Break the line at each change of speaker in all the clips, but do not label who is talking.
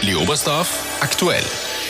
Leobersdorf aktuell.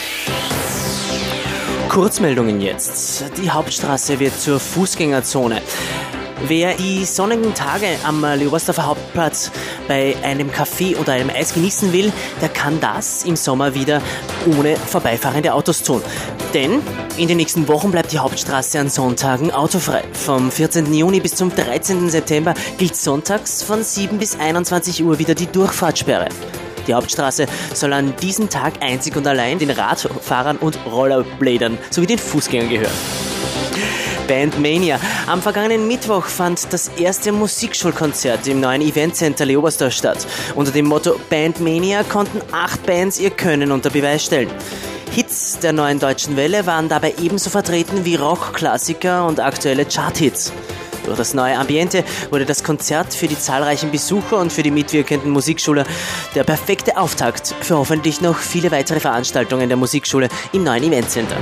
Kurzmeldungen jetzt. Die Hauptstraße wird zur Fußgängerzone. Wer die sonnigen Tage am Leobersdorfer Hauptplatz bei einem Kaffee oder einem Eis genießen will, der kann das im Sommer wieder ohne vorbeifahrende Autos tun. Denn in den nächsten Wochen bleibt die Hauptstraße an Sonntagen autofrei. Vom 14. Juni bis zum 13. September gilt sonntags von 7 bis 21 Uhr wieder die Durchfahrtssperre. Die Hauptstraße soll an diesem Tag einzig und allein den Radfahrern und Rollerbladern sowie den Fußgängern gehören. Bandmania. Am vergangenen Mittwoch fand das erste Musikschulkonzert im neuen Eventcenter Leobersdorf statt. Unter dem Motto Bandmania konnten 8 Bands ihr Können unter Beweis stellen. Hits der neuen deutschen Welle waren dabei ebenso vertreten wie Rockklassiker und aktuelle Charthits. Durch das neue Ambiente wurde das Konzert für die zahlreichen Besucher und für die mitwirkenden Musikschüler der perfekte Auftakt für hoffentlich noch viele weitere Veranstaltungen der Musikschule im neuen Eventcenter.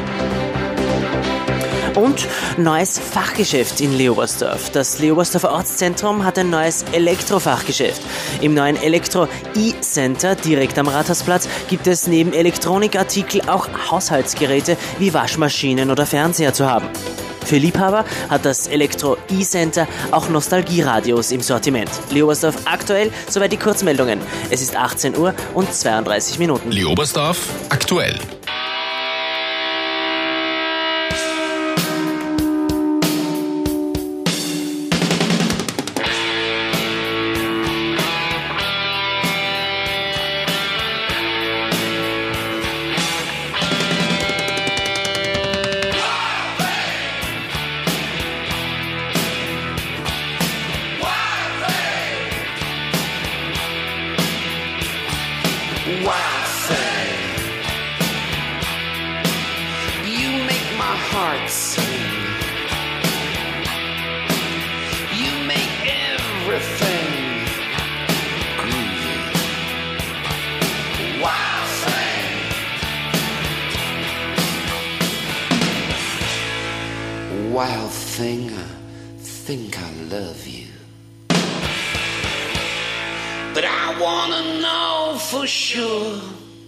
Und neues Fachgeschäft in Leobersdorf. Das Leobersdorfer Ortszentrum hat ein neues Elektrofachgeschäft. Im neuen Elektro-E-Center direkt am Rathausplatz gibt es neben Elektronikartikel auch Haushaltsgeräte wie Waschmaschinen oder Fernseher zu haben. Für Liebhaber hat das Elektro-E-Center auch Nostalgie-Radios im Sortiment. Leobersdorf aktuell, soweit die Kurzmeldungen. Es ist 18 Uhr und 32 Minuten.
Leobersdorf aktuell.
Wild thing, you make my heart sing. You make everything groovy. Wild thing, wild thing, I think I love you. But I wanna know for sure.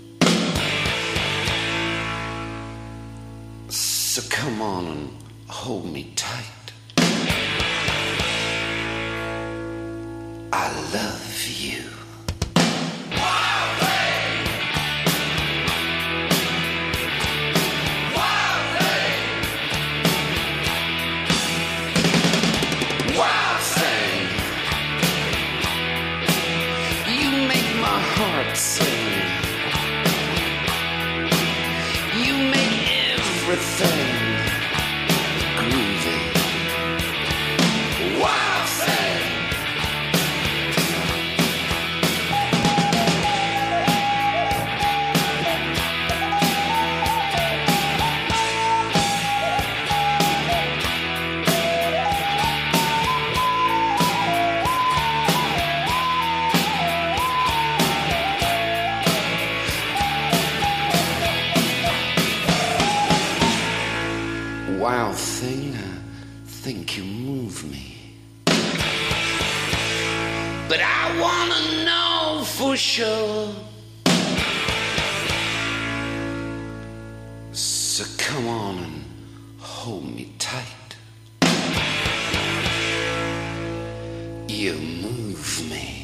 So come on and hold me tight. I love you. Wild thing. Wild thing. Wild thing. My heart sing. You make everything groovy. Wild thing. Wild thing, I think you move me. But I wanna know for sure. So come on and hold me tight. You move me.